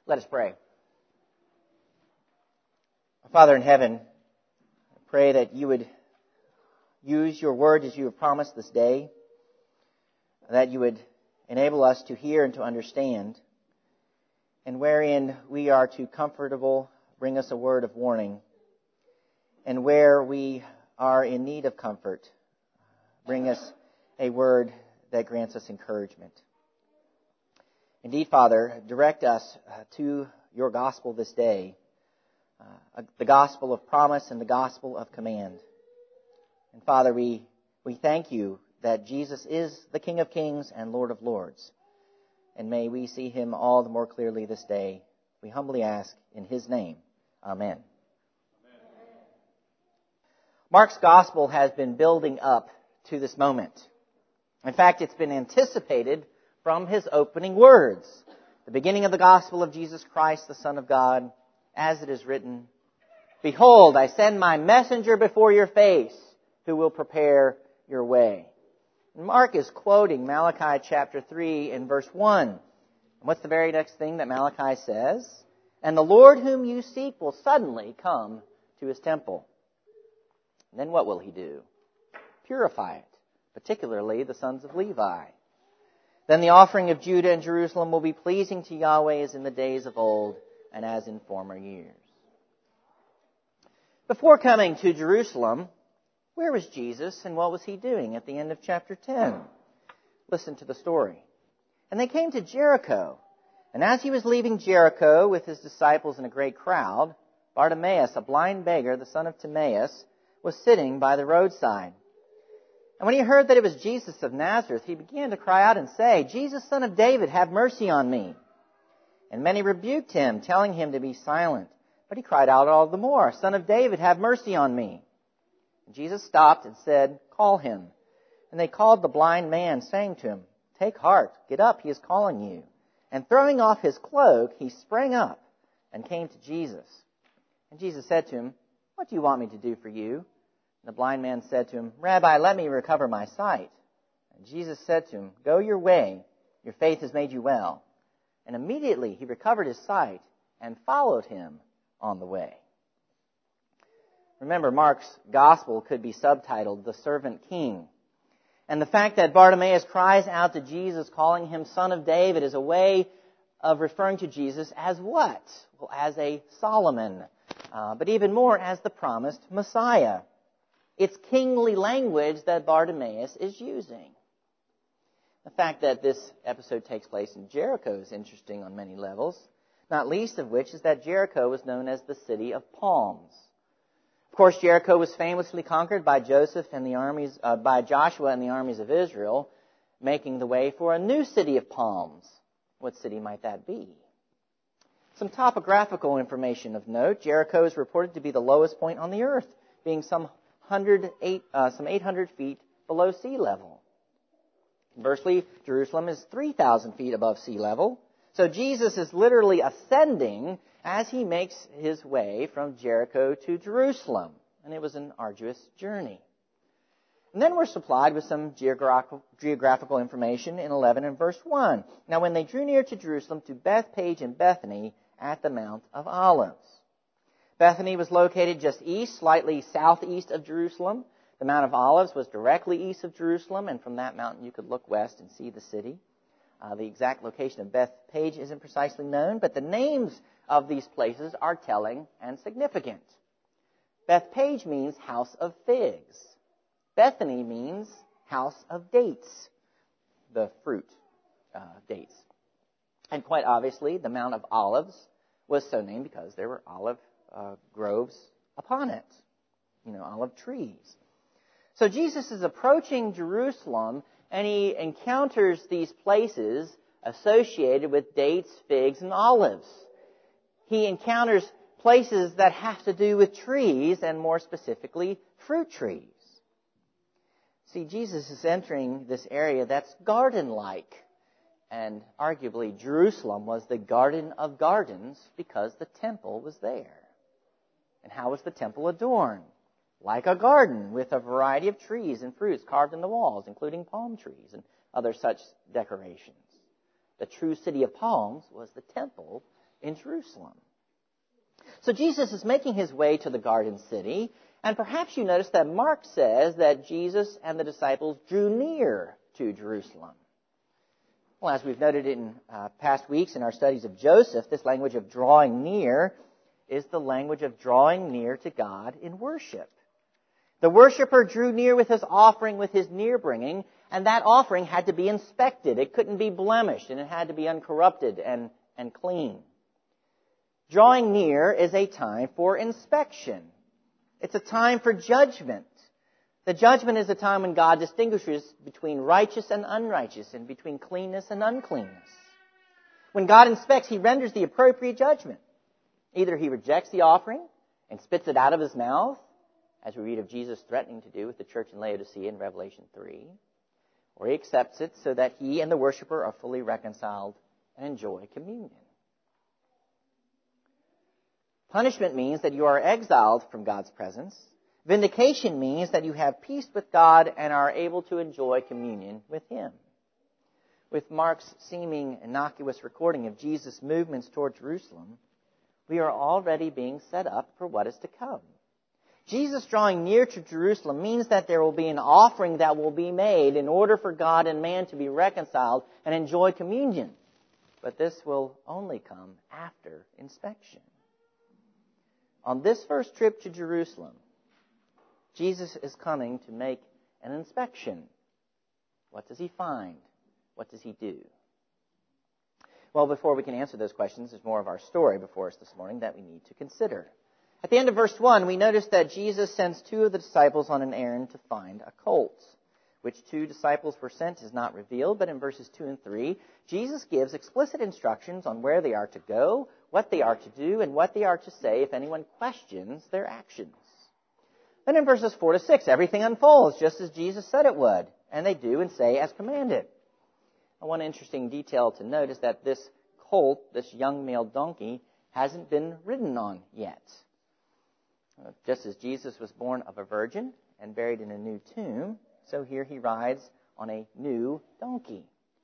Let us pray. Father in heaven, I pray that you would use your word as you have promised this day, that you would enable us to hear and to understand, and wherein we are too comfortable, bring us a word of warning, and where we are in need of comfort, bring us a word that grants us encouragement. Indeed, Father, direct us to your gospel this day, the gospel of promise and the gospel of command. And Father, we thank you that Jesus is the King of Kings and Lord of Lords. And may we see him all the more clearly this day. We humbly ask in his name. Amen. Mark's gospel has been building up to this moment. In fact, it's been anticipated from his opening words. The beginning of the gospel of Jesus Christ, the Son of God, as it is written, "Behold, I send my messenger before your face, who will prepare your way." And Mark is quoting Malachi chapter 3 and verse 1. And what's the very next thing that Malachi says? "And the Lord whom you seek will suddenly come to his temple." And then what will he do? Purify it, particularly the sons of Levi. Then the offering of Judah and Jerusalem will be pleasing to Yahweh as in the days of old and as in former years. Before coming to Jerusalem, where was Jesus and what was he doing at the end of chapter 10? Listen to the story. "And they came to Jericho. And as he was leaving Jericho with his disciples and a great crowd, Bartimaeus, a blind beggar, the son of Timaeus, was sitting by the roadside. And when he heard that it was Jesus of Nazareth, he began to cry out and say, 'Jesus, Son of David, have mercy on me.' And many rebuked him, telling him to be silent. But he cried out all the more, 'Son of David, have mercy on me.' And Jesus stopped and said, 'Call him.' And they called the blind man, saying to him, 'Take heart, get up, he is calling you.' And throwing off his cloak, he sprang up and came to Jesus. And Jesus said to him, 'What do you want me to do for you?' And the blind man said to him, 'Rabbi, let me recover my sight.' And Jesus said to him, 'Go your way, your faith has made you well.' And immediately he recovered his sight and followed him on the way." Remember, Mark's gospel could be subtitled "The Servant King." And the fact that Bartimaeus cries out to Jesus, calling him Son of David, is a way of referring to Jesus as what? Well, as a Solomon, but even more as the promised Messiah. It's kingly language that Bartimaeus is using. The fact that this episode takes place in Jericho is interesting on many levels, not least of which is that Jericho was known as the City of Palms. Of course, Jericho was famously conquered by Joshua and the armies of Israel, making the way for a new city of palms. What city might that be? Some topographical information of note. Jericho is reported to be the lowest point on the earth, being some 800 feet below sea level. Conversely, Jerusalem is 3,000 feet above sea level. So Jesus is literally ascending as he makes his way from Jericho to Jerusalem. And it was an arduous journey. And then we're supplied with some geographical information in 11 and verse 1. "Now when they drew near to Jerusalem, to Bethpage and Bethany at the Mount of Olives." Bethany was located just east, slightly southeast of Jerusalem. The Mount of Olives was directly east of Jerusalem, and from that mountain you could look west and see the city. The exact location of Bethpage isn't precisely known, but the names of these places are telling and significant. Bethpage means house of figs. Bethany means house of dates, the fruit dates. And quite obviously, the Mount of Olives was so named because there were olive groves upon it, olive trees. So Jesus is approaching Jerusalem, and he encounters these places associated with dates, figs, and olives. He encounters places that have to do with trees, and more specifically, fruit trees. See, Jesus is entering this area that's garden-like. And arguably, Jerusalem was the garden of gardens because the temple was there. And how was the temple adorned? Like a garden, with a variety of trees and fruits carved in the walls, including palm trees and other such decorations. The true city of palms was the temple in Jerusalem. So Jesus is making his way to the Garden City, and perhaps you notice that Mark says that Jesus and the disciples drew near to Jerusalem. Well, as we've noted in past weeks in our studies of Joseph, this language of drawing near is the language of drawing near to God in worship. The worshiper drew near with his offering, with his near-bringing, and that offering had to be inspected. It couldn't be blemished, and it had to be uncorrupted and clean. Drawing near is a time for inspection. It's a time for judgment. The judgment is a time when God distinguishes between righteous and unrighteous and between cleanness and uncleanness. When God inspects, he renders the appropriate judgment. Either he rejects the offering and spits it out of his mouth, as we read of Jesus threatening to do with the church in Laodicea in Revelation 3, or he accepts it so that he and the worshiper are fully reconciled and enjoy communion. Punishment means that you are exiled from God's presence. Vindication means that you have peace with God and are able to enjoy communion with him. With Mark's seeming innocuous recording of Jesus' movements toward Jerusalem, we are already being set up for what is to come. Jesus drawing near to Jerusalem means that there will be an offering that will be made in order for God and man to be reconciled and enjoy communion. But this will only come after inspection. On this first trip to Jerusalem, Jesus is coming to make an inspection. What does he find? What does he do? Well, before we can answer those questions, there's more of our story before us this morning that we need to consider. At the end of verse 1, we notice that Jesus sends two of the disciples on an errand to find a colt. Which two disciples were sent is not revealed, but in verses 2 and 3, Jesus gives explicit instructions on where they are to go, what they are to do, and what they are to say if anyone questions their actions. Then in verses 4 to 6, everything unfolds just as Jesus said it would, and they do and say as commanded. And one interesting detail to note is that this colt, this young male donkey, hasn't been ridden on yet. Just as Jesus was born of a virgin and buried in a new tomb, so here he rides on a new donkey.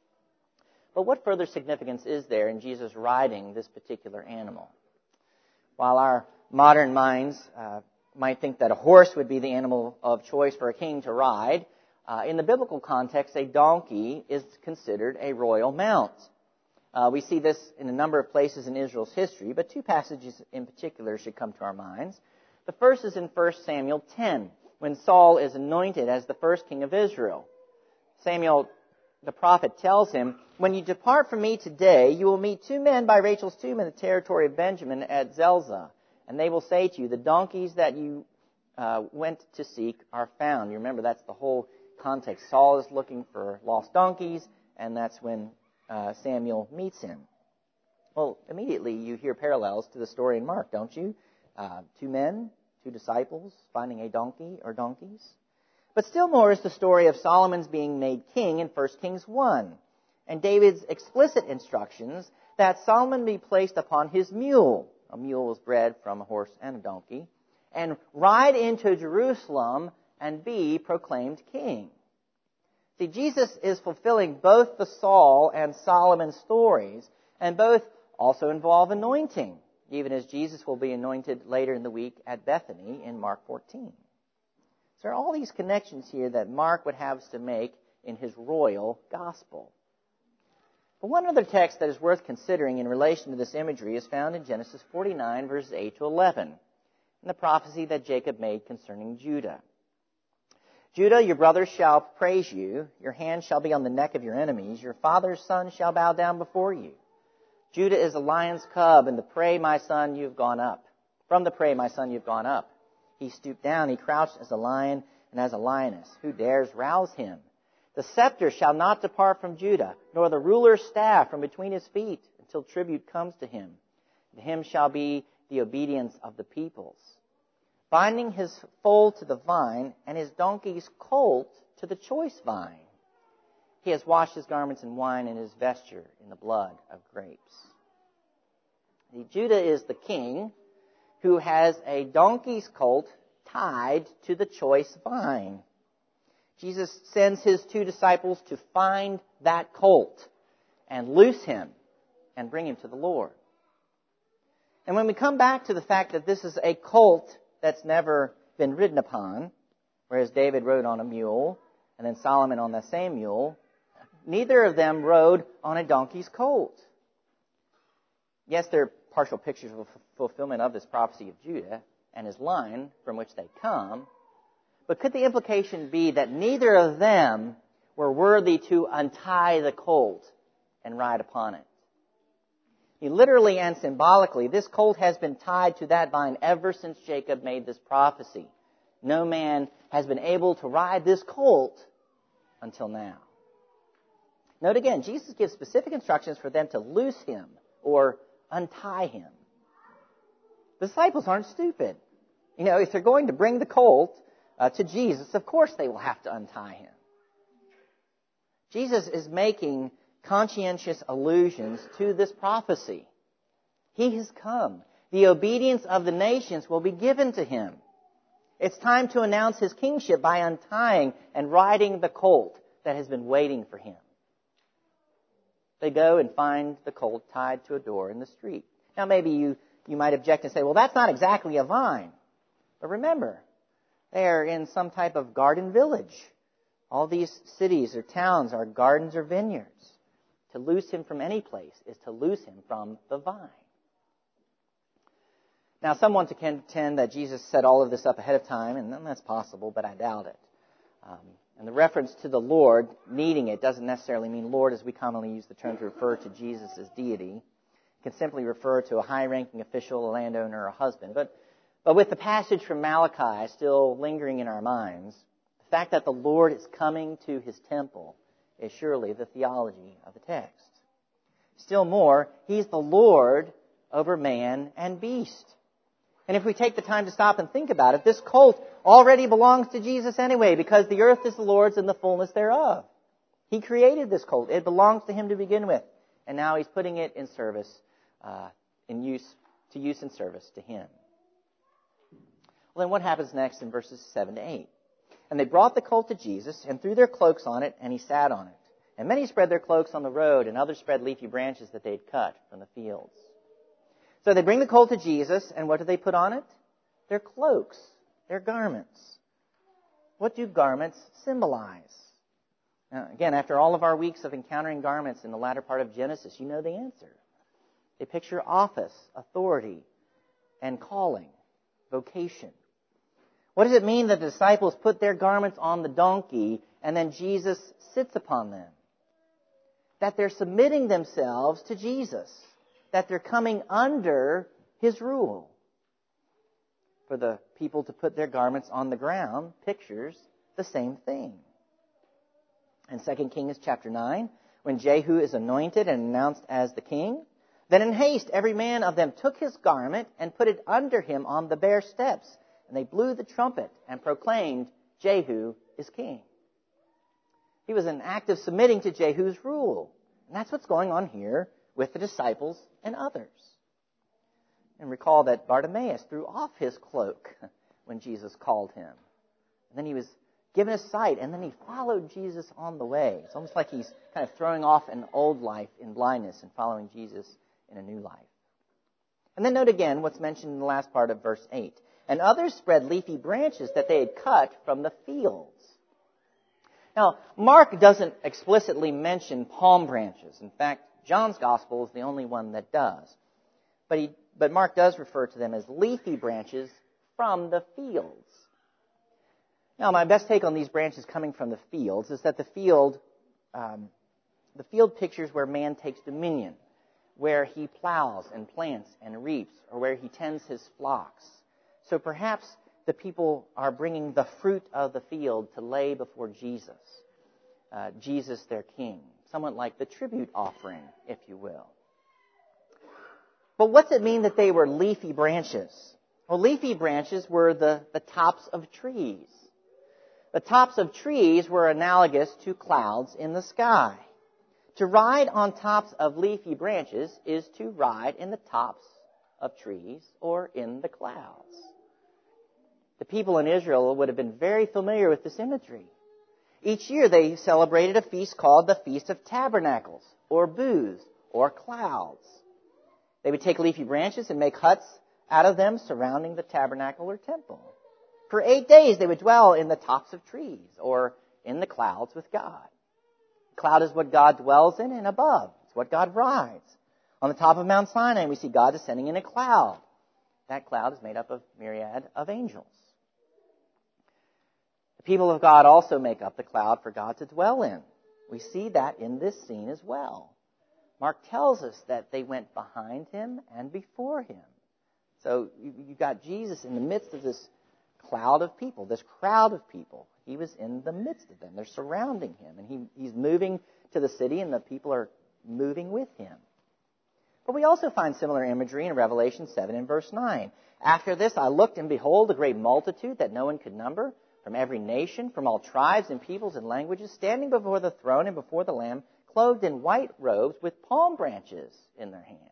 But what further significance is there in Jesus riding this particular animal? While our modern minds might think that a horse would be the animal of choice for a king to ride, in the biblical context, a donkey is considered a royal mount. We see this in a number of places in Israel's history, but two passages in particular should come to our minds. The first is in 1 Samuel 10, when Saul is anointed as the first king of Israel. Samuel, the prophet, tells him, "When you depart from me today, you will meet two men by Rachel's tomb in the territory of Benjamin at Zelzah. And they will say to you, the donkeys that you went to seek are found." You remember, that's the whole context. Saul is looking for lost donkeys, and that's when Samuel meets him. Well, immediately you hear parallels to the story in Mark, don't you? Two men, two disciples, finding a donkey or donkeys. But still more is the story of Solomon's being made king in 1 Kings 1, and David's explicit instructions that Solomon be placed upon his mule. A mule was bred from a horse and a donkey, and ride into Jerusalem and be proclaimed king. See, Jesus is fulfilling both the Saul and Solomon stories, and both also involve anointing, even as Jesus will be anointed later in the week at Bethany in Mark 14. So there are all these connections here that Mark would have us to make in his royal gospel. But one other text that is worth considering in relation to this imagery is found in Genesis 49, verses 8 to 11, in the prophecy that Jacob made concerning Judah. "Judah, your brothers shall praise you. Your hand shall be on the neck of your enemies. Your father's son shall bow down before you. Judah is a lion's cub, and the prey, my son, you've gone up. From the prey, my son, you've gone up. He stooped down, he crouched as a lion and as a lioness. Who dares rouse him? The scepter shall not depart from Judah, nor the ruler's staff from between his feet, until tribute comes to him. To him shall be the obedience of the peoples. Binding his foal to the vine, and his donkey's colt to the choice vine. He has washed his garments in wine, and his vesture in the blood of grapes." Judah is the king who has a donkey's colt tied to the choice vine. Jesus sends his two disciples to find that colt and loose him and bring him to the Lord. And when we come back to the fact that this is a colt that's never been ridden upon, whereas David rode on a mule, and then Solomon on the same mule, neither of them rode on a donkey's colt. Yes, they're partial pictures of fulfillment of this prophecy of Judah and his line from which they come, but could the implication be that neither of them were worthy to untie the colt and ride upon it? Literally and symbolically, this colt has been tied to that vine ever since Jacob made this prophecy. No man has been able to ride this colt until now. Note again, Jesus gives specific instructions for them to loose him or untie him. The disciples aren't stupid. If they're going to bring the colt to Jesus, of course they will have to untie him. Jesus is making conscientious allusions to this prophecy. He has come. The obedience of the nations will be given to him. It's time to announce his kingship by untying and riding the colt that has been waiting for him. They go and find the colt tied to a door in the street. Now maybe you might object and say, well, that's not exactly a vine. But remember, they are in some type of garden village. All these cities or towns are gardens or vineyards. To loose him from any place is to loose him from the vine. Now, some want to contend that Jesus set all of this up ahead of time, and that's possible, but I doubt it. And the reference to the Lord needing it doesn't necessarily mean Lord as we commonly use the term to refer to Jesus as deity. It can simply refer to a high-ranking official, a landowner, or a husband. But with the passage from Malachi still lingering in our minds, the fact that the Lord is coming to his temple is surely the theology of the text. Still more, he's the Lord over man and beast. And if we take the time to stop and think about it, this colt already belongs to Jesus anyway, because the earth is the Lord's and the fullness thereof. He created this colt. It belongs to him to begin with. And now he's putting it in service, to use in service to him. Well, then what happens next in verses 7 to 8? And they brought the colt to Jesus and threw their cloaks on it, and he sat on it. And many spread their cloaks on the road, and others spread leafy branches that they had cut from the fields. So they bring the colt to Jesus, and what do they put on it? Their cloaks, their garments. What do garments symbolize? Now, again, after all of our weeks of encountering garments in the latter part of Genesis, you know the answer. They picture office, authority, and calling, vocation. What does it mean that the disciples put their garments on the donkey and then Jesus sits upon them? That they're submitting themselves to Jesus. That they're coming under his rule. For the people to put their garments on the ground pictures the same thing. In 2 Kings chapter 9, when Jehu is anointed and announced as the king, then in haste every man of them took his garment and put it under him on the bare steps. And they blew the trumpet and proclaimed, Jehu is king. He was an act of submitting to Jehu's rule. And that's what's going on here with the disciples and others. And recall that Bartimaeus threw off his cloak when Jesus called him. And then he was given a sight, and then he followed Jesus on the way. It's almost like he's kind of throwing off an old life in blindness and following Jesus in a new life. And then note again what's mentioned in the last part of verse 8. And others spread leafy branches that they had cut from the fields. Now, Mark doesn't explicitly mention palm branches. In fact, John's gospel is the only one that does. But Mark does refer to them as leafy branches from the fields. Now, my best take on these branches coming from the fields is that the field pictures where man takes dominion, where he plows and plants and reaps, or where he tends his flocks. So perhaps the people are bringing the fruit of the field to lay before Jesus, Jesus their king, somewhat like the tribute offering, if you will. But what's it mean that they were leafy branches? Well, leafy branches were the tops of trees. The tops of trees were analogous to clouds in the sky. To ride on tops of leafy branches is to ride in the tops of trees or in the clouds. The people in Israel would have been very familiar with this imagery. Each year they celebrated a feast called the Feast of Tabernacles, or Booths, or Clouds. They would take leafy branches and make huts out of them surrounding the tabernacle or temple. For 8 days they would dwell in the tops of trees or in the clouds with God. The cloud is what God dwells in, and above it's what God rides. On the top of Mount Sinai we see God descending in a cloud. That cloud is made up of myriad of angels. The people of God also make up the cloud for God to dwell in. We see that in this scene as well. Mark tells us that they went behind him and before him. So you've got Jesus in the midst of this cloud of people, this crowd of people. He was in the midst of them. They're surrounding him, and he's moving to the city, and the people are moving with him. But we also find similar imagery in Revelation 7 and verse 9. After this I looked, and behold, a great multitude that no one could number, from every nation, from all tribes and peoples and languages, standing before the throne and before the Lamb, clothed in white robes with palm branches in their hands.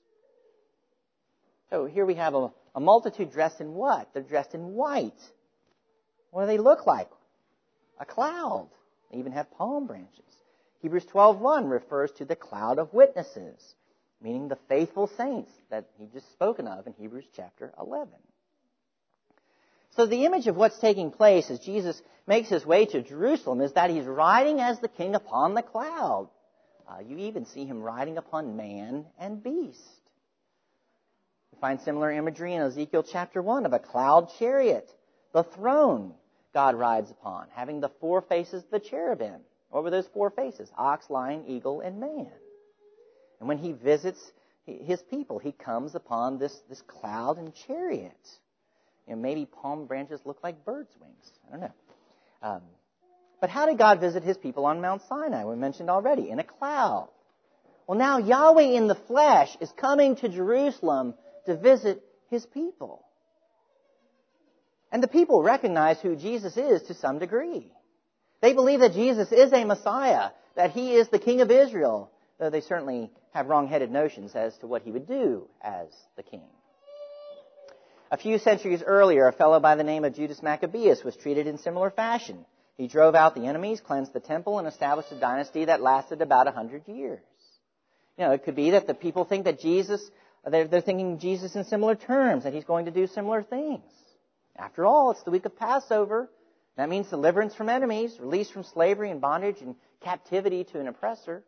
So here we have a multitude dressed in what? They're dressed in white. What do they look like? A cloud. They even have palm branches. Hebrews 12:1 refers to the cloud of witnesses, meaning the faithful saints that he just spoken of in Hebrews chapter 11. So the image of what's taking place as Jesus makes his way to Jerusalem is that he's riding as the king upon the cloud. You even see him riding upon man and beast. We find similar imagery in Ezekiel chapter 1 of a cloud chariot, the throne God rides upon, having the 4 faces of the cherubim. What were those 4 faces? Ox, lion, eagle, and man. And when he visits his people, he comes upon this cloud and chariot. Maybe palm branches look like birds' wings. I don't know. But how did God visit his people on Mount Sinai? We mentioned already, in a cloud. Well, now Yahweh in the flesh is coming to Jerusalem to visit his people. And the people recognize who Jesus is to some degree. They believe that Jesus is a Messiah, that he is the King of Israel, though they certainly have wrong-headed notions as to what he would do as the king. A few centuries earlier, a fellow by the name of Judas Maccabeus was treated in similar fashion. He drove out the enemies, cleansed the temple, and established a dynasty that lasted about 100 years. It could be that the people think that they're thinking Jesus in similar terms, that he's going to do similar things. After all, it's the week of Passover. That means deliverance from enemies, release from slavery and bondage and captivity to an oppressor.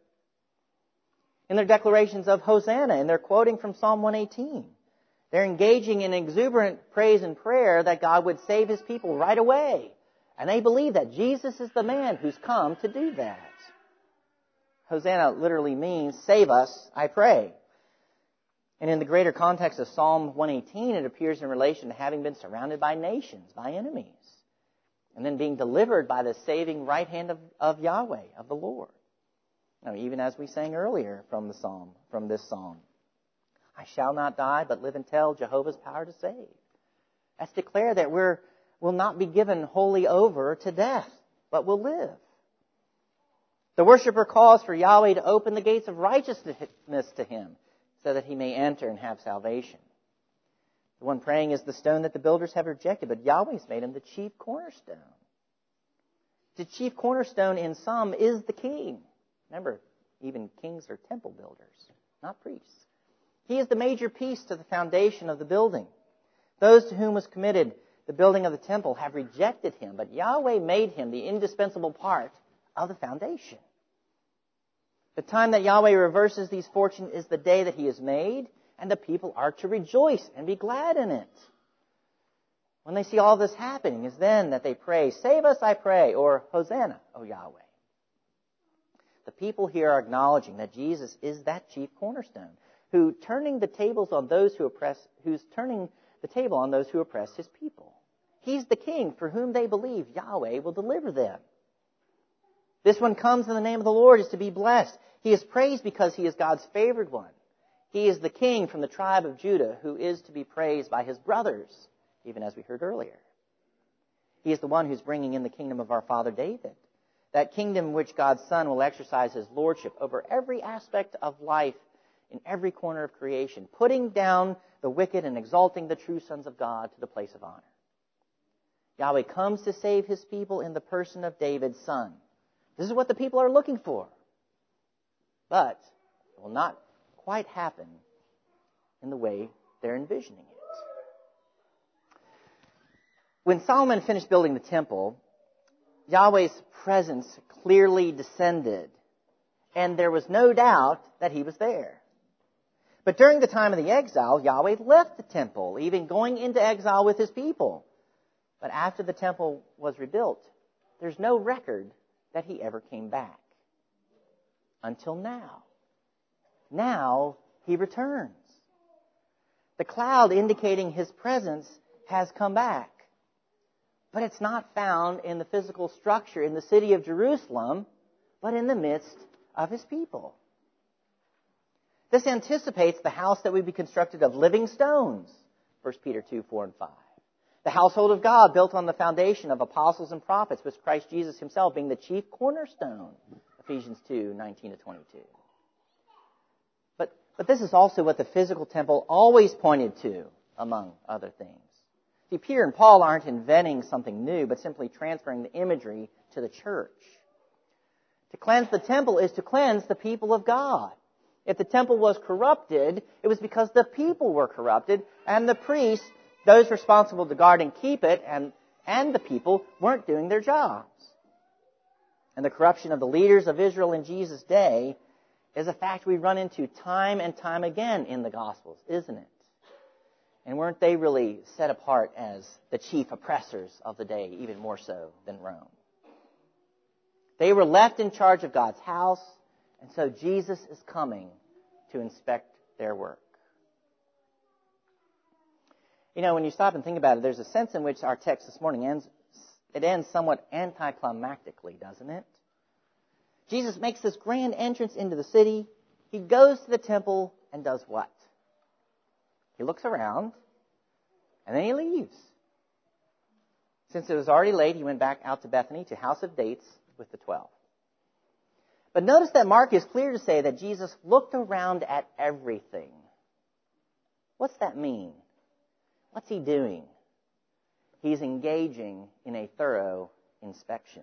In their declarations of Hosanna, and they're quoting from Psalm 118, they're engaging in exuberant praise and prayer that God would save his people right away. And they believe that Jesus is the man who's come to do that. Hosanna literally means, save us, I pray. And in the greater context of Psalm 118, it appears in relation to having been surrounded by nations, by enemies, and then being delivered by the saving right hand of Yahweh, of the Lord. Even as we sang earlier from this psalm, I shall not die, but live and tell Jehovah's power to save. That's declare that we'll not be given wholly over to death, but will live. The worshiper calls for Yahweh to open the gates of righteousness to him so that he may enter and have salvation. The one praying is the stone that the builders have rejected, but Yahweh's made him the chief cornerstone. The chief cornerstone in some is the king. Remember, even kings are temple builders, not priests. He is the major piece to the foundation of the building. Those to whom was committed the building of the temple have rejected him, but Yahweh made him the indispensable part of the foundation. The time that Yahweh reverses these fortunes is the day that he is made, and the people are to rejoice and be glad in it. When they see all this happening, is then that they pray, save us, I pray, or Hosanna, O Yahweh. The people here are acknowledging that Jesus is that chief cornerstone, who's turning the table on those who oppress his people. He's the king for whom they believe Yahweh will deliver them. This one comes in the name of the Lord is to be blessed. He is praised because he is God's favored one. He is the king from the tribe of Judah who is to be praised by his brothers, even as we heard earlier. He is the one who's bringing in the kingdom of our father David, that kingdom in which God's Son will exercise his lordship over every aspect of life in every corner of creation, putting down the wicked and exalting the true sons of God to the place of honor. Yahweh comes to save his people in the person of David's son. This is what the people are looking for. But it will not quite happen in the way they're envisioning it. When Solomon finished building the temple, Yahweh's presence clearly descended, and there was no doubt that he was there. But during the time of the exile, Yahweh left the temple, even going into exile with his people. But after the temple was rebuilt, there's no record that he ever came back. Until now. Now he returns. The cloud indicating his presence has come back. But it's not found in the physical structure in the city of Jerusalem, but in the midst of his people. This anticipates the house that would be constructed of living stones, 1 Peter 2, 4, and 5. The household of God built on the foundation of apostles and prophets, with Christ Jesus himself being the chief cornerstone, Ephesians 2, 19 to 22. But this is also what the physical temple always pointed to, among other things. See, Peter and Paul aren't inventing something new, but simply transferring the imagery to the church. To cleanse the temple is to cleanse the people of God. If the temple was corrupted, it was because the people were corrupted, and the priests, those responsible to guard and keep it, and the people weren't doing their jobs. And the corruption of the leaders of Israel in Jesus' day is a fact we run into time and time again in the Gospels, isn't it? And weren't they really set apart as the chief oppressors of the day, even more so than Rome? They were left in charge of God's house, and so Jesus is coming to inspect their work. You know, when you stop and think about it, there's a sense in which our text this morning ends somewhat anticlimactically, doesn't it? Jesus makes this grand entrance into the city. He goes to the temple and does what? He looks around, and then he leaves. Since it was already late, he went back out to Bethany, to House of Dates, with the 12. But notice that Mark is clear to say that Jesus looked around at everything. What's that mean? What's he doing? He's engaging in a thorough inspection.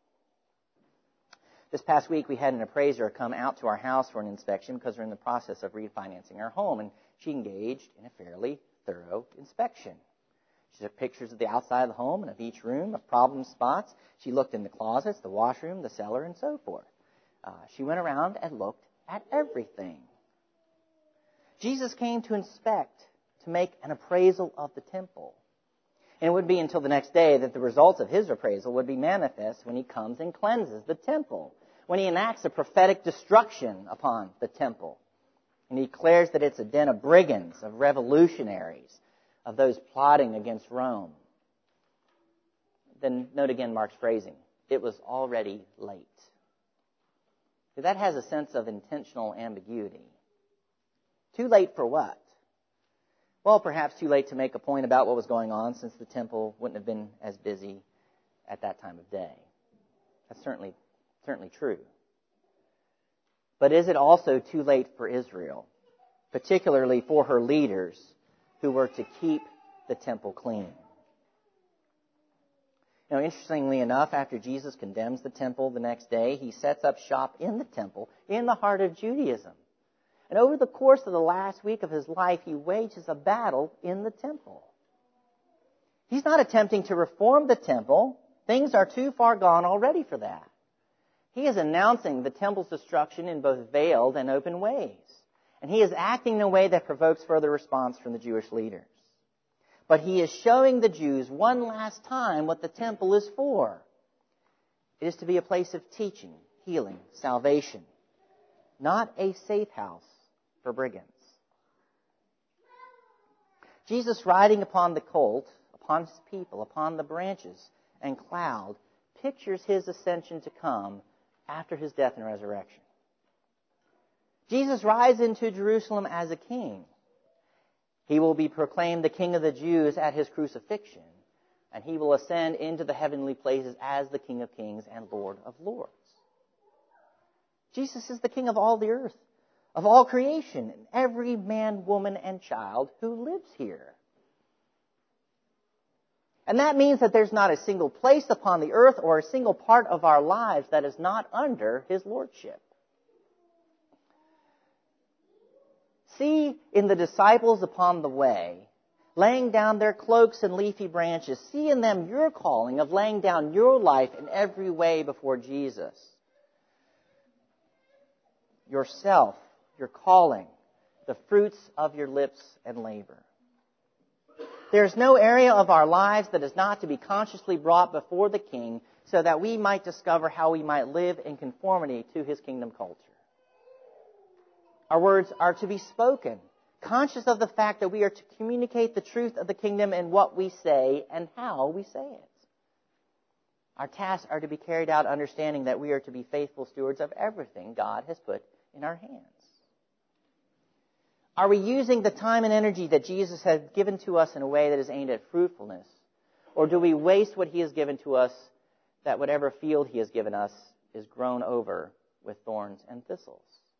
This past week, we had an appraiser come out to our house for an inspection because we're in the process of refinancing our home, and she engaged in a fairly thorough inspection. She took pictures of the outside of the home and of each room, of problem spots. She looked in the closets, the washroom, the cellar, and so forth. She went around and looked at everything. Jesus came to inspect, to make an appraisal of the temple. And it would be until the next day that the results of his appraisal would be manifest when he comes and cleanses the temple, when he enacts a prophetic destruction upon the temple. And he declares that it's a den of brigands, of revolutionaries, of those plotting against Rome. Then note again Mark's phrasing. It was already late. That has a sense of intentional ambiguity. Too late for what? Well, perhaps too late to make a point about what was going on, since the temple wouldn't have been as busy at that time of day. That's certainly true. But is it also too late for Israel, particularly for her leaders who were to keep the temple clean? Now, interestingly enough, after Jesus condemns the temple the next day, he sets up shop in the temple, in the heart of Judaism. And over the course of the last week of his life, he wages a battle in the temple. He's not attempting to reform the temple. Things are too far gone already for that. He is announcing the temple's destruction in both veiled and open ways. And he is acting in a way that provokes further response from the Jewish leaders. But he is showing the Jews one last time what the temple is for. It is to be a place of teaching, healing, salvation, not a safe house for brigands. Jesus riding upon the colt, upon his people, upon the branches and cloud, pictures his ascension to come after his death and resurrection. Jesus rides into Jerusalem as a king. He will be proclaimed the King of the Jews at his crucifixion, and he will ascend into the heavenly places as the King of Kings and Lord of Lords. Jesus is the King of all the earth, of all creation, and every man, woman, and child who lives here. And that means that there's not a single place upon the earth or a single part of our lives that is not under his lordship. See in the disciples upon the way, laying down their cloaks and leafy branches. See in them your calling of laying down your life in every way before Jesus. Yourself, your calling, the fruits of your lips and labor. There is no area of our lives that is not to be consciously brought before the King so that we might discover how we might live in conformity to His kingdom culture. Our words are to be spoken, conscious of the fact that we are to communicate the truth of the kingdom in what we say and how we say it. Our tasks are to be carried out understanding that we are to be faithful stewards of everything God has put in our hands. Are we using the time and energy that Jesus has given to us in a way that is aimed at fruitfulness? Or do we waste what He has given to us, that whatever field He has given us is grown over with thorns and thistles?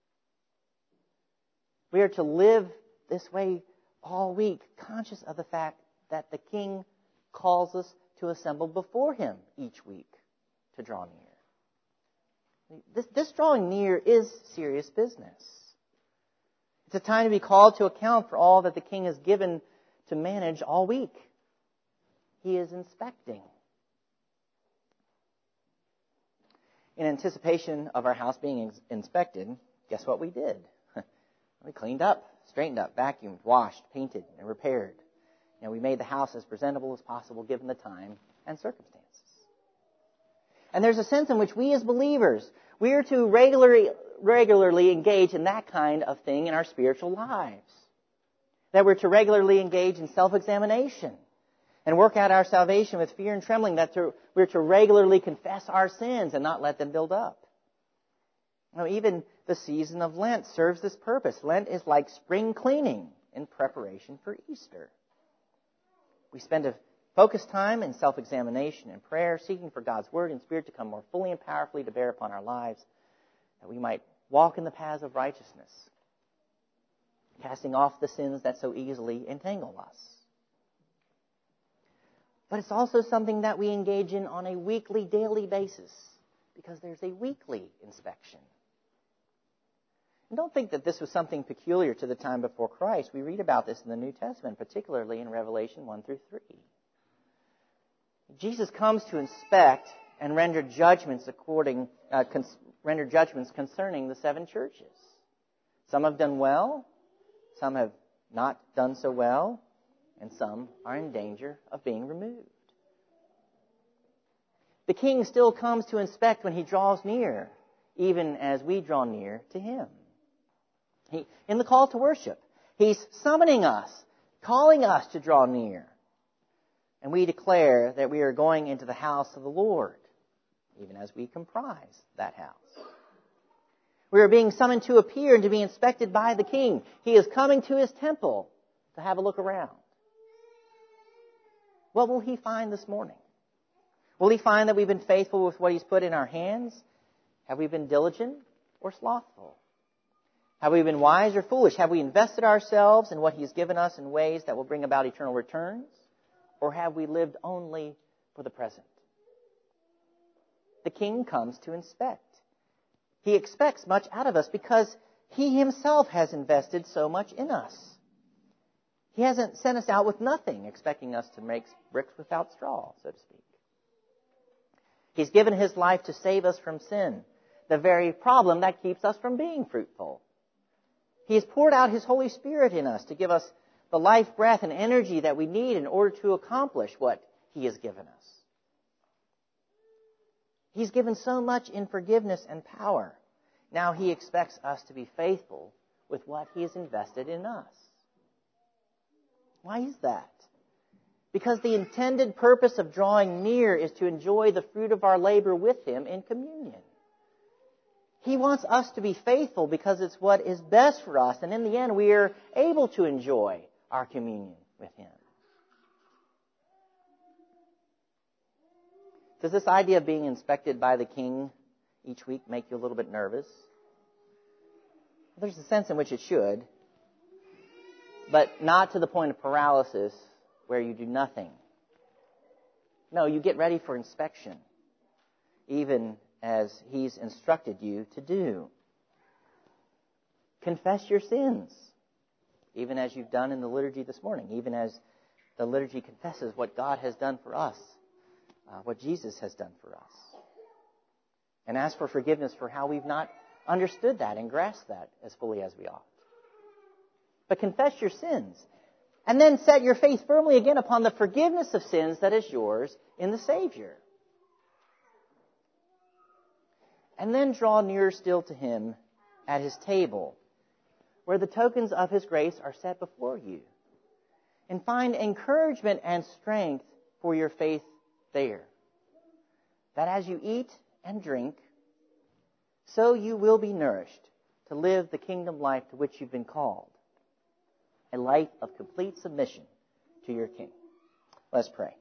We are to live this way all week, conscious of the fact that the King calls us to assemble before Him each week to draw near. This drawing near is serious business. It's a time to be called to account for all that the King has given to manage all week. He is inspecting. In anticipation of our house being inspected, guess what we did? We cleaned up, straightened up, vacuumed, washed, painted, and repaired. We made the house as presentable as possible given the time and circumstances. And there's a sense in which we as believers, we are to regularly engage in that kind of thing in our spiritual lives. That we're to regularly engage in self-examination and work out our salvation with fear and trembling. That we're to regularly confess our sins and not let them build up. Even the season of Lent serves this purpose. Lent is like spring cleaning in preparation for Easter. We spend a focused time in self-examination and prayer, seeking for God's Word and Spirit to come more fully and powerfully to bear upon our lives, that we might walk in the paths of righteousness, casting off the sins that so easily entangle us. But it's also something that we engage in on a weekly, daily basis, because there's a weekly inspection. And don't think that this was something peculiar to the time before Christ. We read about this in the New Testament, particularly in Revelation 1 through 3. Jesus comes to inspect and render judgments concerning the seven churches. Some have done well, some have not done so well, and some are in danger of being removed. The King still comes to inspect when He draws near, even as we draw near to Him. In the call to worship, He's summoning us, calling us to draw near. And we declare that we are going into the house of the Lord, even as we comprise that house. We are being summoned to appear and to be inspected by the King. He is coming to His temple to have a look around. What will He find this morning? Will He find that we've been faithful with what He's put in our hands? Have we been diligent or slothful? Have we been wise or foolish? Have we invested ourselves in what He's given us in ways that will bring about eternal returns? Or have we lived only for the present? The King comes to inspect. He expects much out of us because He Himself has invested so much in us. He hasn't sent us out with nothing, expecting us to make bricks without straw, so to speak. He's given His life to save us from sin, the very problem that keeps us from being fruitful. He has poured out His Holy Spirit in us to give us the life, breath, and energy that we need in order to accomplish what He has given us. He's given so much in forgiveness and power. Now He expects us to be faithful with what He has invested in us. Why is that? Because the intended purpose of drawing near is to enjoy the fruit of our labor with Him in communion. He wants us to be faithful because it's what is best for us, and in the end we are able to enjoy our communion with Him. Does this idea of being inspected by the King each week make you a little bit nervous? There's a sense in which it should, but not to the point of paralysis where you do nothing. No, you get ready for inspection, even as He's instructed you to do. Confess your sins. even as you've done in the liturgy this morning, even as the liturgy confesses what God has done for us, what Jesus has done for us. And ask for forgiveness for how we've not understood that and grasped that as fully as we ought. But confess your sins. And then set your faith firmly again upon the forgiveness of sins that is yours in the Savior. And then draw nearer still to Him at His table, where the tokens of His grace are set before you. And find encouragement and strength for your faith there. That as you eat and drink, so you will be nourished to live the kingdom life to which you've been called. A life of complete submission to your King. Let's pray.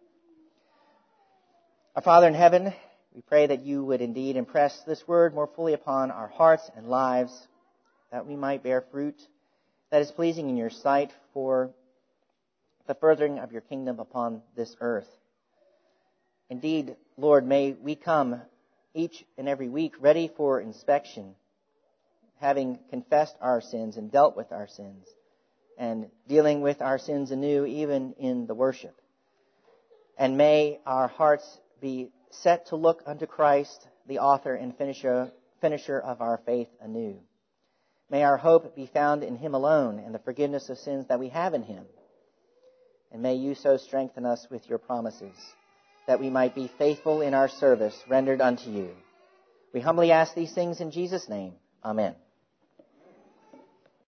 Our Father in heaven, we pray that you would indeed impress this word more fully upon our hearts and lives, that we might bear fruit that is pleasing in your sight for the furthering of your kingdom upon this earth. Indeed, Lord, may we come each and every week ready for inspection, having confessed our sins and dealt with our sins, and dealing with our sins anew even in the worship. And may our hearts be set to look unto Christ, the author and finisher of our faith anew. May our hope be found in Him alone and the forgiveness of sins that we have in Him. And may you so strengthen us with your promises, that we might be faithful in our service rendered unto you. We humbly ask these things in Jesus' name. Amen.